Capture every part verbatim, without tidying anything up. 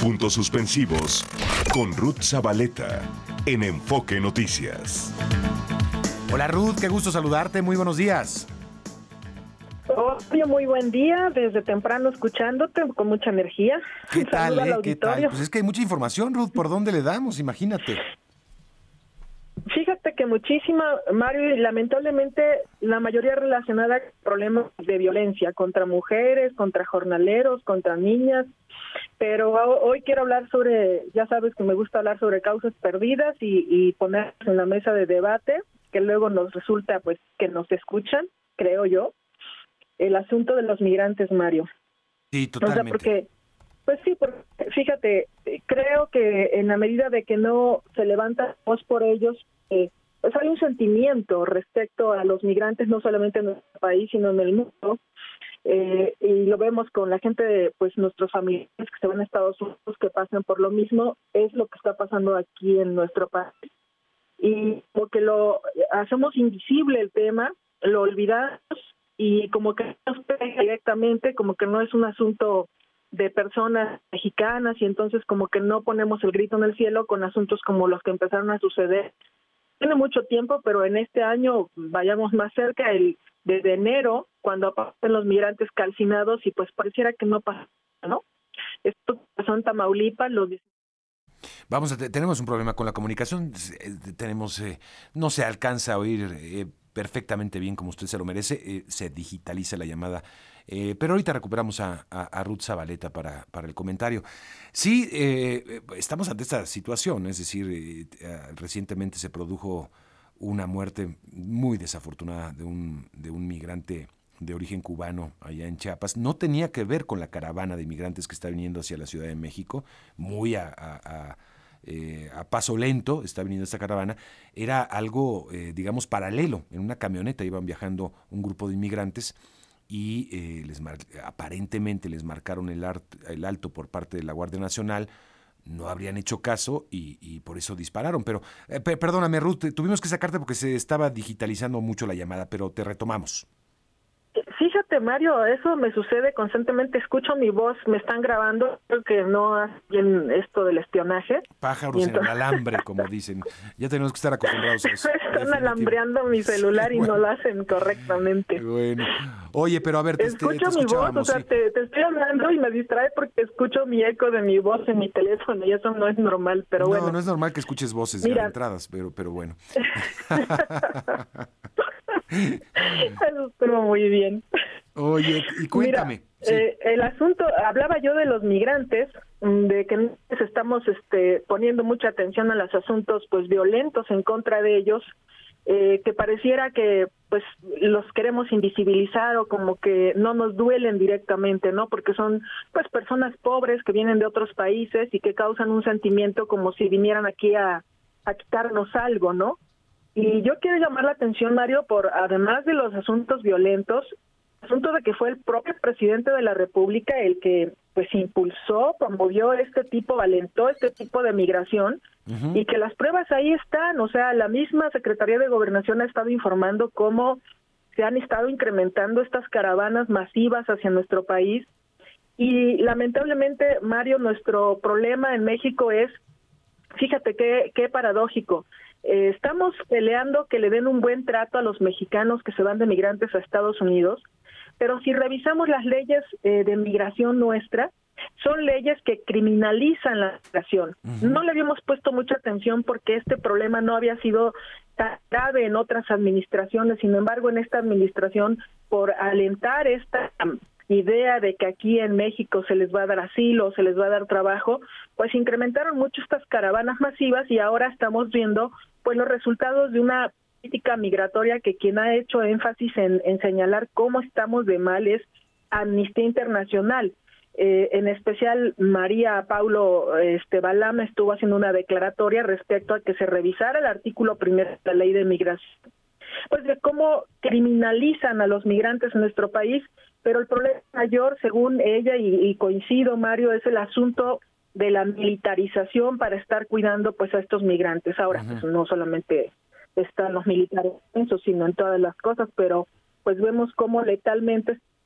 Puntos suspensivos con Ruth Zabaleta en Enfoque Noticias. Hola Ruth, qué gusto saludarte, muy buenos días. Hola, muy buen día, desde temprano escuchándote con mucha energía. ¿Qué tal, eh? ¿Qué tal? Pues es que hay mucha información, Ruth, ¿por dónde le damos? Imagínate. Fíjate que muchísima, Mario, y lamentablemente la mayoría relacionada con problemas de violencia contra mujeres, contra jornaleros, contra niñas, pero hoy quiero hablar sobre, ya sabes que me gusta hablar sobre causas perdidas y, y ponerlas en la mesa de debate, que luego nos resulta pues que nos escuchan, creo yo, el asunto de los migrantes, Mario. Sí, totalmente. O sea, porque, pues sí, porque, fíjate, creo que en la medida de que no se levanta voz por ellos, eh, pues hay un sentimiento respecto a los migrantes, no solamente en nuestro país, sino en el mundo, eh, y lo vemos con la gente, de, pues nuestros familiares que se van a Estados Unidos, que pasan por lo mismo, es lo que está pasando aquí en nuestro país. Y porque lo hacemos invisible el tema, lo olvidamos, y como que nos pega directamente, como que no es un asunto de personas mexicanas, y entonces como que no ponemos el grito en el cielo con asuntos como los que empezaron a suceder. Tiene mucho tiempo, pero en este año vayamos más cerca, el desde enero, cuando aparecen los migrantes calcinados, y pues pareciera que no pasa, ¿no? Esto pasó en Tamaulipas, los Vamos, a te- tenemos un problema con la comunicación, eh, tenemos, eh, no se alcanza a oír eh, perfectamente bien como usted se lo merece, eh, se digitaliza la llamada, eh, pero ahorita recuperamos a, a, a Ruth Zabaleta para, para el comentario. Sí, eh, estamos ante esta situación, es decir, eh, eh, recientemente se produjo una muerte muy desafortunada de un, de un migrante de origen cubano allá en Chiapas. No tenía que ver con la caravana de migrantes que está viniendo hacia la Ciudad de México, muy a, a, a Eh, a paso lento, está viniendo esta caravana, era algo, eh, digamos, paralelo. En una camioneta iban viajando un grupo de inmigrantes y eh, les mar- aparentemente les marcaron el, art- el alto por parte de la Guardia Nacional, no habrían hecho caso y, y por eso dispararon. Pero, eh, pe- perdóname Ruth, tuvimos que sacarte porque se estaba digitalizando mucho la llamada, pero te retomamos. Fíjate, Mario, eso me sucede constantemente. Escucho mi voz, me están grabando, creo que no hacen esto del espionaje. Pájaros Entonces... en el alambre, como dicen. Ya tenemos que estar acostumbrados a eso. Me están alambreando mi celular Sí, y bueno, no lo hacen correctamente. bueno. Oye, pero a ver, te, te, te Escucho mi voz, o escuchábamos, sea, sí. te, te estoy hablando y me distrae porque escucho mi eco de mi voz en mi teléfono y eso no es normal, pero No, bueno. no es normal que escuches voces Mira, entradas, pero, pero bueno. eso estuvo muy bien. Oye, y Mira, cuéntame. Sí. eh, el asunto, hablaba yo de los migrantes, de que estamos este, poniendo mucha atención a los asuntos pues violentos en contra de ellos, eh, que pareciera que pues los queremos invisibilizar o como que no nos duelen directamente, ¿no? Porque son pues personas pobres que vienen de otros países y que causan un sentimiento como si vinieran aquí a, a quitarnos algo, ¿no? Y yo quiero llamar la atención, Mario, por además de los asuntos violentos, el asunto de que fue el propio presidente de la República el que pues impulsó, promovió este tipo, alentó este tipo de migración, uh-huh. Y que las pruebas ahí están, o sea, la misma Secretaría de Gobernación ha estado informando cómo se han estado incrementando estas caravanas masivas hacia nuestro país, y lamentablemente, Mario, nuestro problema en México es, fíjate qué, qué paradójico, eh, estamos peleando que le den un buen trato a los mexicanos que se van de migrantes a Estados Unidos, pero si revisamos las leyes eh, de migración nuestra, son leyes que criminalizan la migración. Uh-huh. No le habíamos puesto mucha atención porque este problema no había sido tan grave en otras administraciones, sin embargo, en esta administración, por alentar esta um, idea de que aquí en México se les va a dar asilo, se les va a dar trabajo, pues incrementaron mucho estas caravanas masivas y ahora estamos viendo pues los resultados de una política migratoria que quien ha hecho énfasis en, en señalar cómo estamos de mal es Amnistía Internacional. Eh, en especial María Paulo este, Balama estuvo haciendo una declaratoria respecto a que se revisara el artículo primero de la ley de migración, pues de cómo criminalizan a los migrantes en nuestro país, pero el problema mayor, según ella, y, y coincido, Mario, es el asunto de la militarización para estar cuidando pues a estos migrantes. Ahora, uh-huh. pues no solamente están los militares en eso, sino en todas las cosas, pero pues vemos cómo letalmente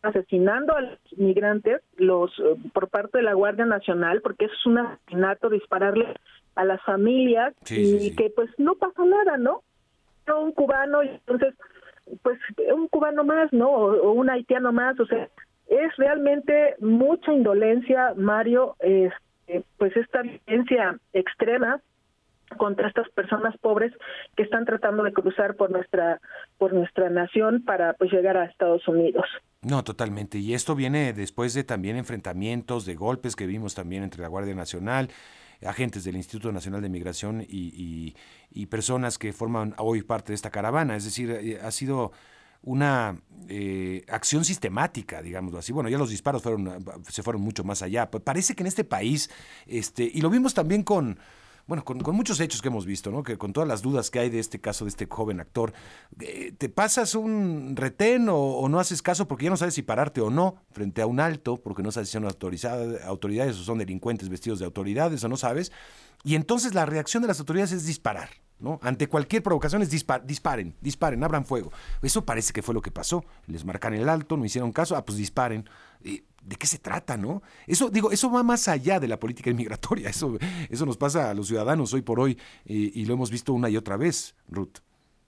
asesinando a los migrantes los por parte de la Guardia Nacional, porque eso es un asesinato, dispararle a las familias, sí, y sí, sí. que pues no pasa nada, ¿no? Un cubano, y entonces, pues un cubano más, ¿no? O, o un haitiano más, o sea, es realmente mucha indolencia, Mario, eh, pues esta violencia extrema contra estas personas pobres que están tratando de cruzar por nuestra por nuestra nación para pues llegar a Estados Unidos. No, totalmente. Y esto viene después de también enfrentamientos, de golpes que vimos también entre la Guardia Nacional, agentes del Instituto Nacional de Migración y, y, y personas que forman hoy parte de esta caravana. Es decir, ha sido una eh, acción sistemática, digámoslo así. Bueno, ya los disparos fueron se fueron mucho más allá. Parece que en este país, este, y lo vimos también con Bueno, con, con muchos hechos que hemos visto, ¿no? Que con todas las dudas que hay de este caso, de este joven actor, eh, te pasas un retén o, o no haces caso porque ya no sabes si pararte o no frente a un alto, porque no sabes si son autoridades o son delincuentes vestidos de autoridades o no sabes. Y entonces la reacción de las autoridades es disparar, ¿no? Ante cualquier provocación es dispar, disparen, disparen, abran fuego. Eso parece que fue lo que pasó. Les marcan el alto, no hicieron caso, ah, pues disparen. Eh, ¿De qué se trata, no? Eso, digo, eso va más allá de la política inmigratoria. Eso, eso nos pasa a los ciudadanos hoy por hoy eh, y lo hemos visto una y otra vez, Ruth.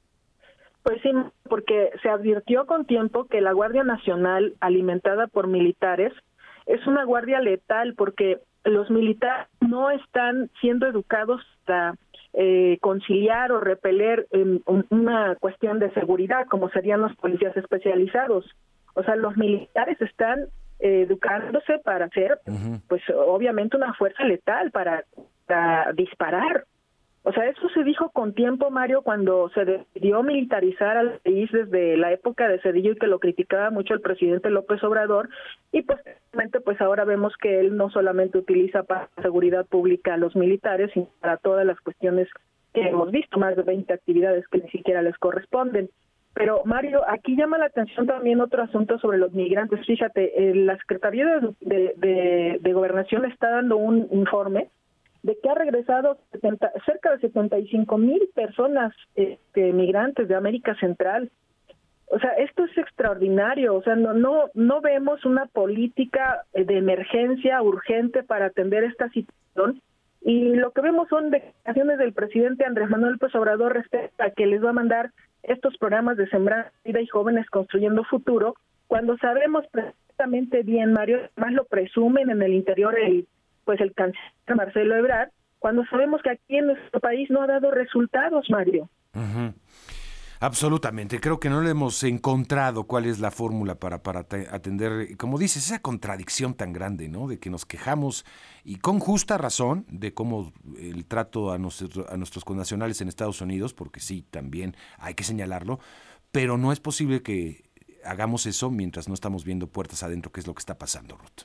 Pues sí, porque se advirtió con tiempo que la Guardia Nacional, alimentada por militares, es una guardia letal porque los militares no están siendo educados para eh, conciliar o repeler eh, una cuestión de seguridad, como serían los policías especializados. O sea, los militares están eh, educándose para ser, uh-huh. pues obviamente una fuerza letal, para, para disparar. O sea, eso se dijo con tiempo, Mario, cuando se decidió militarizar al país desde la época de Zedillo y que lo criticaba mucho el presidente López Obrador, y pues, pues ahora vemos que él no solamente utiliza para seguridad pública a los militares, sino para todas las cuestiones que hemos visto, más de veinte actividades que ni siquiera les corresponden. Pero, Mario, aquí llama la atención también otro asunto sobre los migrantes. Fíjate, eh, la Secretaría de, de, de, de Gobernación está dando un informe de que ha regresado setenta, cerca de setenta y cinco mil personas este, migrantes de América Central. O sea, esto es extraordinario. O sea, no no no vemos una política de emergencia urgente para atender esta situación. Y lo que vemos son declaraciones del presidente Andrés Manuel López Obrador respecto a que les va a mandar estos programas de Sembrar Vida y Jóvenes Construyendo Futuro, cuando sabemos perfectamente bien, Mario, más lo presumen en el interior el pues el canciller Marcelo Ebrard, cuando sabemos que aquí en nuestro país no ha dado resultados, Mario. Uh-huh. Absolutamente, creo que no le hemos encontrado cuál es la fórmula para, para atender, como dices, esa contradicción tan grande, ¿no? De que nos quejamos, y con justa razón, de cómo el trato a, nuestro, a nuestros connacionales en Estados Unidos, porque sí, también hay que señalarlo, pero no es posible que hagamos eso mientras no estamos viendo puertas adentro, que es lo que está pasando, Ruth.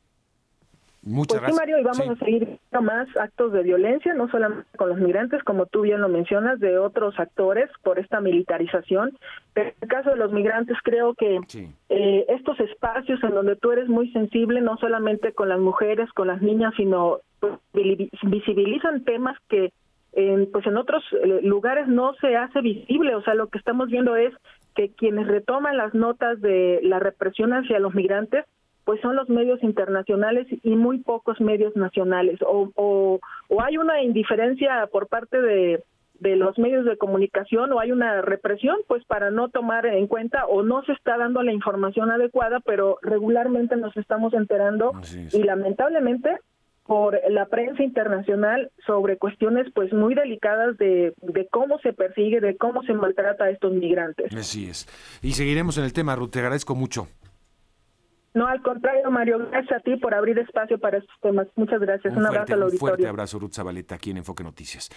Muchas pues sí, Mario, y vamos sí. a seguir viendo más actos de violencia, no solamente con los migrantes, como tú bien lo mencionas, de otros actores por esta militarización. Pero en el caso de los migrantes, creo que sí. eh, estos espacios en donde tú eres muy sensible, no solamente con las mujeres, con las niñas, sino pues, visibilizan temas que en, pues en otros lugares no se hace visible. O sea, lo que estamos viendo es que quienes retoman las notas de la represión hacia los migrantes pues son los medios internacionales y muy pocos medios nacionales, o, o, o hay una indiferencia por parte de, de los medios de comunicación, o hay una represión, pues para no tomar en cuenta, o no se está dando la información adecuada, pero regularmente nos estamos enterando, y lamentablemente, por la prensa internacional, sobre cuestiones pues muy delicadas de, de cómo se persigue, de cómo se maltrata a estos migrantes. Así es. Y seguiremos en el tema, Ruth, te agradezco mucho. No, al contrario, Mario, gracias a ti por abrir espacio para estos temas. Muchas gracias. Un, un fuerte, abrazo al auditorio. Un fuerte abrazo, Ruth Zabaleta, aquí en Enfoque Noticias.